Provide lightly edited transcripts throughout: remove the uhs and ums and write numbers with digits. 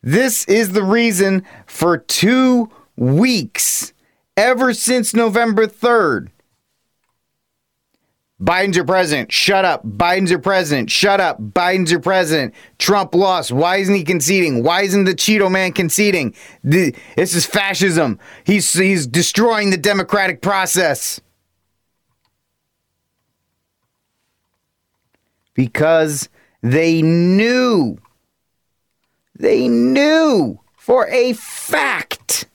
This is the reason for 2 weeks, ever since November 3rd. Biden's your president. Shut up. Biden's your president. Shut up. Biden's your president. Trump lost. Why isn't he conceding? Why isn't the Cheeto man conceding? This is fascism. He's destroying the democratic process. Because they knew for a fact,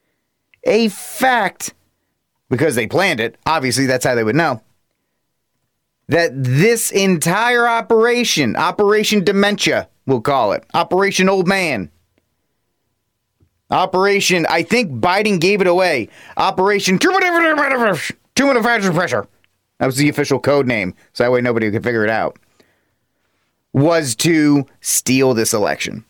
because they planned it, obviously that's how they would know, that this entire Operation Dementia, we'll call it, Operation Old Man, Operation, I think Biden gave it away, Operation Too Much Pressure, that was the official code name, so that way nobody could figure it out, was to steal this election.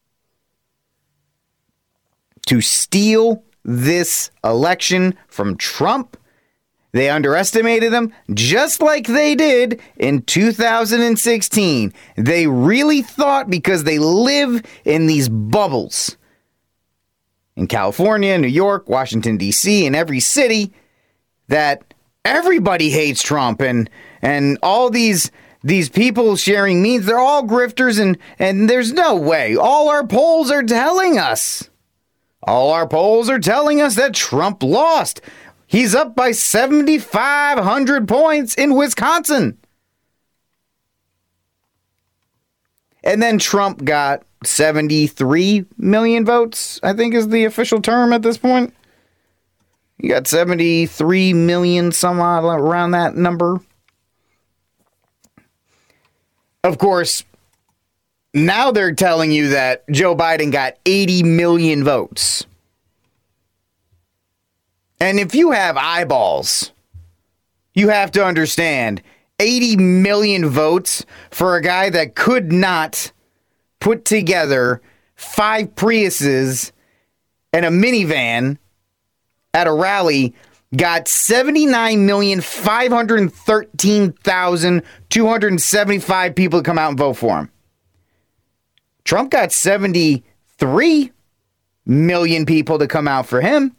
To steal this election from Trump. They underestimated him just like they did in 2016. They really thought, because they live in these bubbles in California, New York, Washington, D.C., in every city, that everybody hates Trump, and all these people sharing memes, they're all grifters, and there's no way. All our polls are telling us that Trump lost. He's up by 7,500 points in Wisconsin. And then Trump got 73 million votes, I think is the official term at this point. He got 73 million, some odd around that number. Of course, now they're telling you that Joe Biden got 80 million votes. And if you have eyeballs, you have to understand 80 million votes for a guy that could not put together 5 Priuses and a minivan at a rally, got 79,513,275 people to come out and vote for him. Trump got 73 million people to come out for him.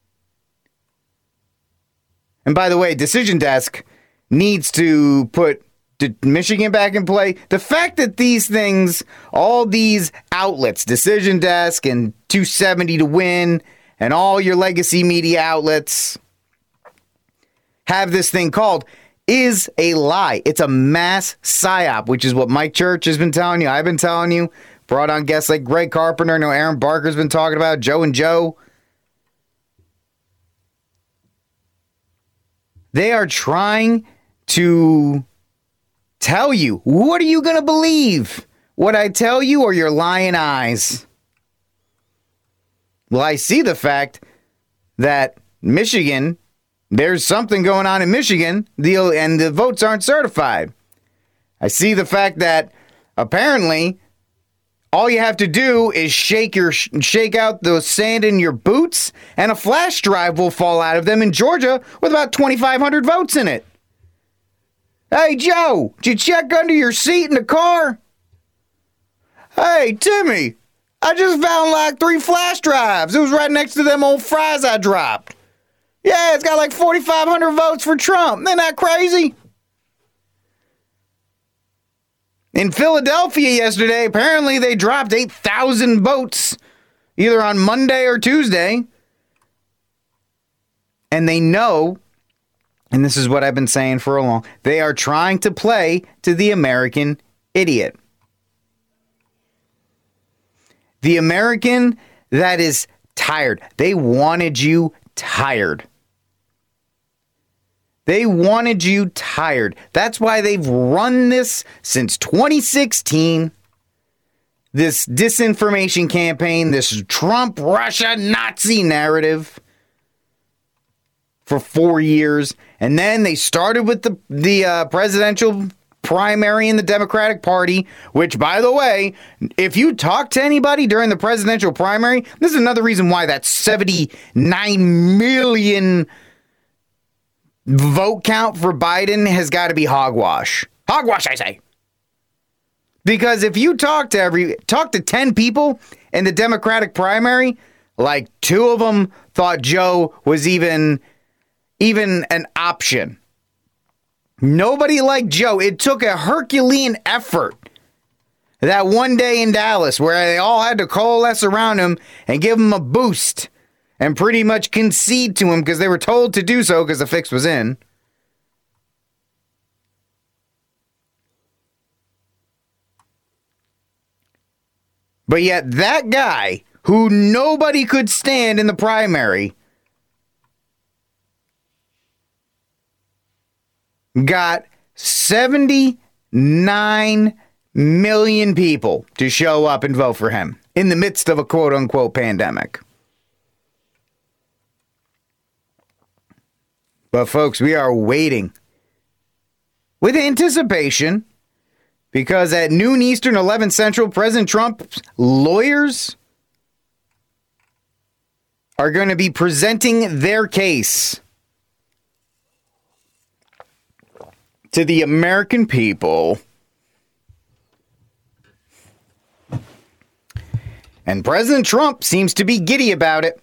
And by the way, Decision Desk needs to put Michigan back in play. The fact that these things, all these outlets, Decision Desk and 270 to Win, and all your legacy media outlets have this thing called, is a lie. It's a mass psyop, which is what Mike Church has been telling you. I've been telling you. Brought on guests like Greg Carpenter. I know Aaron Barker's been talking about Joe and Joe. They are trying to tell you, what are you going to believe? What I tell you or your lying eyes? Well, I see the fact that Michigan, there's something going on in Michigan, and the votes aren't certified. I see the fact that apparently all you have to do is shake out the sand in your boots, and a flash drive will fall out of them in Georgia with about 2,500 votes in it. Hey, Joe, did you check under your seat in the car? Hey, Timmy, I just found like 3 flash drives. It was right next to them old fries I dropped. Yeah, it's got like 4,500 votes for Trump. Isn't that crazy? In Philadelphia yesterday, apparently they dropped 8,000 votes either on Monday or Tuesday. And they know, and this is what I've been saying for a long, they are trying to play to the American idiot. The American that is tired. They wanted you tired. They wanted you tired. That's why they've run this since 2016. This disinformation campaign, this Trump, Russia, Nazi narrative for 4 years. And then they started with the presidential primary in the Democratic Party, which, by the way, if you talk to anybody during the presidential primary, this is another reason why that 79 million vote count for Biden has got to be hogwash. Hogwash, I say. Because if you talk to 10 people in the Democratic primary, like 2 of them thought Joe was even an option. Nobody liked Joe. It took a Herculean effort that one day in Dallas where they all had to coalesce around him and give him a boost and pretty much concede to him because they were told to do so because the fix was in. But yet that guy who nobody could stand in the primary got 79 million people to show up and vote for him in the midst of a quote-unquote pandemic. But folks, we are waiting with anticipation because at noon Eastern, 11 Central, President Trump's lawyers are going to be presenting their case to the American people. And President Trump seems to be giddy about it.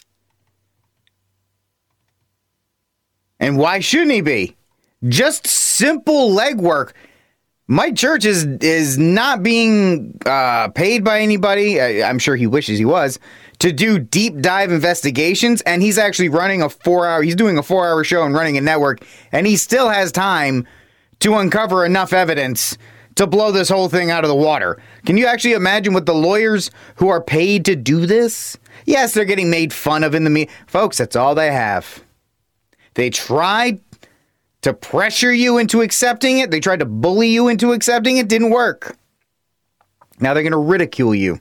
And why shouldn't he be? Just simple legwork. Mike Church is not being paid by anybody. I'm sure he wishes he was, to do deep dive investigations. And he's actually running he's doing a 4-hour show and running a network. And he still has time to uncover enough evidence to blow this whole thing out of the water. Can you actually imagine what the lawyers who are paid to do this? Yes, they're getting made fun of in the media. Folks, that's all they have. They tried to pressure you into accepting it. They tried to bully you into accepting it. Didn't work. Now they're going to ridicule you.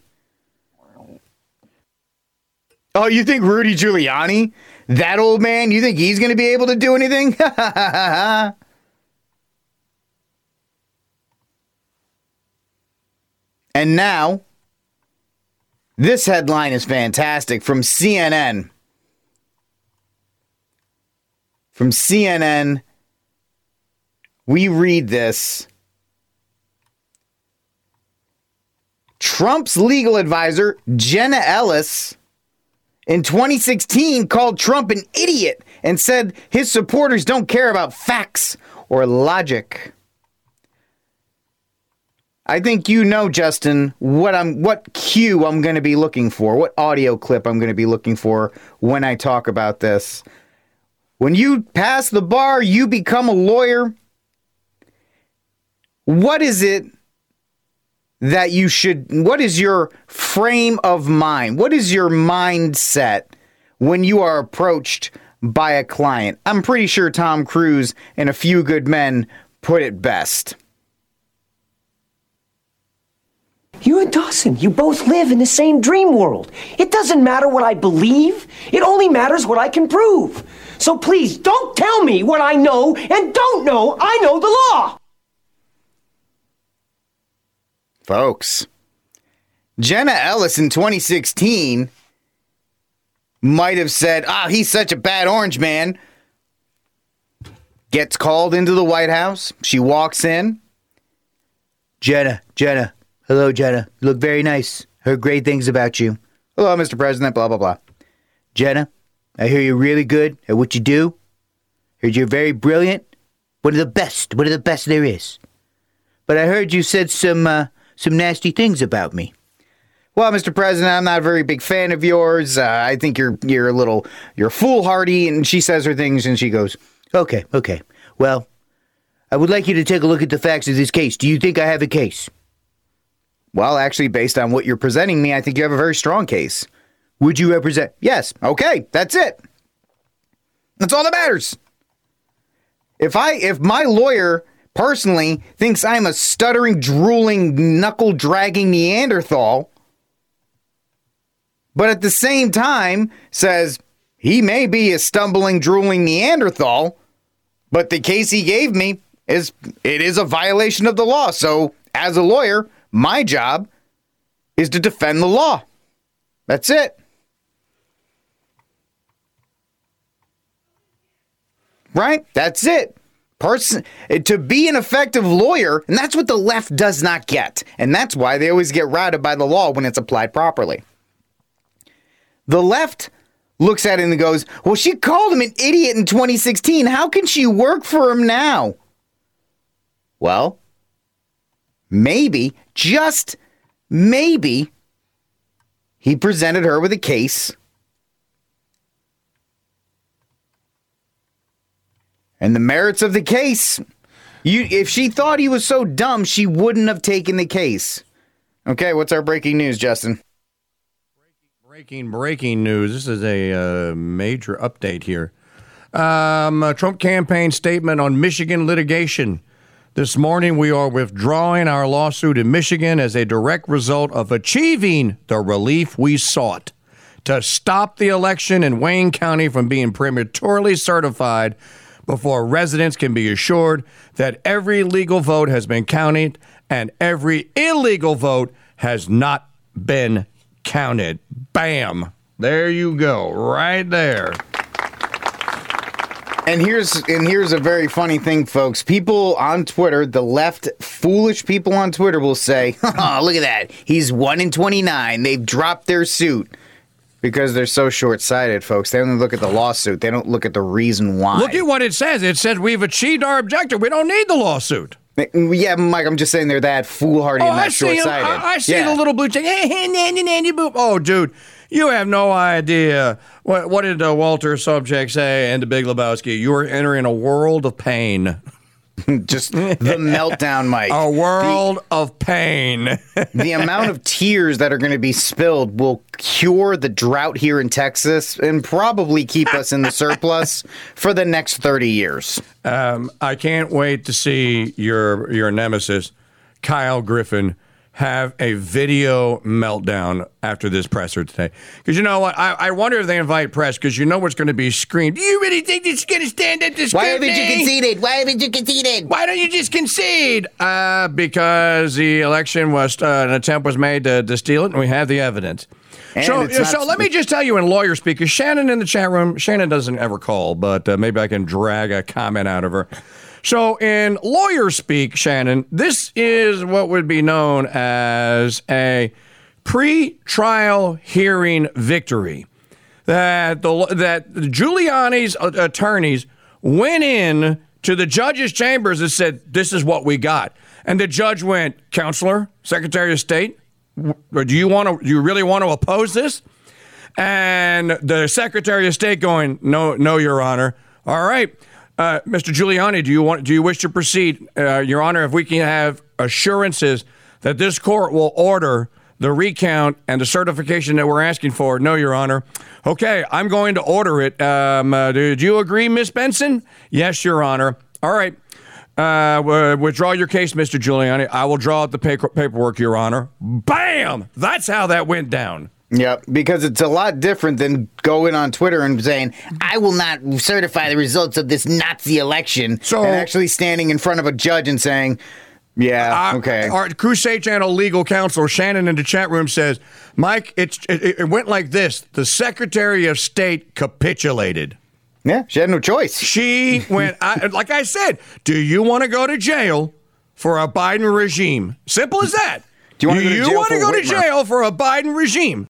Oh, you think Rudy Giuliani, that old man, you think he's going to be able to do anything? And now, this headline is fantastic from CNN. From CNN, we read this. Trump's legal advisor, Jenna Ellis, in 2016 called Trump an idiot and said his supporters don't care about facts or logic. I think you know, Justin, what cue I'm going to be looking for, what audio clip I'm going to be looking for when I talk about this. When you pass the bar, you become a lawyer. What is it that what is your frame of mind? What is your mindset when you are approached by a client? I'm pretty sure Tom Cruise and A Few Good Men put it best. You and Dawson, you both live in the same dream world. It doesn't matter what I believe. It only matters what I can prove. So please, don't tell me what I know and don't know. I know the law. Folks, Jenna Ellis in 2016 might have said, he's such a bad orange man. Gets called into the White House. She walks in. Jenna. Hello, Jenna. You look very nice. Heard great things about you. Hello, Mr. President, blah, blah, blah. Jenna, I hear you're really good at what you do. Heard you're very brilliant. One of the best there is. But I heard you said some nasty things about me. Well, Mr. President, I'm not a very big fan of yours. I think you're foolhardy. And she says her things and she goes, okay. Well, I would like you to take a look at the facts of this case. Do you think I have a case? Well, actually, based on what you're presenting me, I think you have a very strong case. Would you represent? Yes. Okay. That's it. That's all that matters. If my lawyer personally thinks I'm a stuttering, drooling, knuckle-dragging Neanderthal, but at the same time says he may be a stumbling, drooling Neanderthal, but the case he gave me is a violation of the law. So, as a lawyer, my job is to defend the law. That's it. Right? That's it. to be an effective lawyer, and that's what the left does not get. And that's why they always get routed by the law when it's applied properly. The left looks at it and goes, well, she called him an idiot in 2016. How can she work for him now? Well, maybe, just maybe, he presented her with a case. And the merits of the case, if she thought he was so dumb, she wouldn't have taken the case. Okay, what's our breaking news, Justin? Breaking news. This is a major update here. A Trump campaign statement on Michigan litigation. This morning, we are withdrawing our lawsuit in Michigan as a direct result of achieving the relief we sought to stop the election in Wayne County from being prematurely certified before residents can be assured that every legal vote has been counted and every illegal vote has not been counted. Bam. There you go. Right there. And here's a very funny thing, folks. People on Twitter, the left, foolish people on Twitter will say, oh, look at that. He's 1 in 29. They've dropped their suit. Because they're so short-sighted, folks. They only look at the lawsuit. They don't look at the reason why. Look at what it says. It says we've achieved our objective. We don't need the lawsuit. Yeah, Mike, I'm just saying they're that foolhardy and that short-sighted. I see the little blue check. Oh, dude, you have no idea. What did Walter Sobchak say in The Big Lebowski? You are entering a world of pain. Just the meltdown, Mike. A world of pain. The amount of tears that are going to be spilled will cure the drought here in Texas and probably keep us in the surplus for the next 30 years. I can't wait to see your nemesis, Kyle Griffin, have a video meltdown after this presser today. Because you know what? I wonder if they invite press, because you know what's going to be screamed. Do you really think this is going to stand up to scrutiny? Why haven't you conceded? Why don't you just concede? Because the election was, an attempt was made to steal it, and we have the evidence. So let me just tell you in lawyer speak, because Shannon in the chat room, Shannon doesn't ever call, but maybe I can drag a comment out of her. So in lawyer speak, Shannon, this is what would be known as a pre-trial hearing victory. That Giuliani's attorneys went in to the judge's chambers and said, this is what we got. And the judge went, Counselor, Secretary of State, do you really want to oppose this? And the Secretary of State going, no, Your Honor. All right. Mr. Giuliani, do you wish to proceed? Your Honor, if we can have assurances that this court will order the recount and the certification that we're asking for. No, Your Honor. Okay, I'm going to order it. Do you agree, Miss Benson? Yes, Your Honor. All right. Withdraw your case, Mr. Giuliani. I will draw out the paperwork, Your Honor. Bam! That's how that went down. Yep, because it's a lot different than going on Twitter and saying, I will not certify the results of this Nazi election, and actually standing in front of a judge and saying, yeah, okay. Our Crusade Channel legal counsel, Shannon, in the chat room says, Mike, it went like this. The Secretary of State capitulated. Yeah, she had no choice. She went, like I said, do you want to go to jail for a Biden regime? Simple as that. Do you want to go to jail for a Biden regime?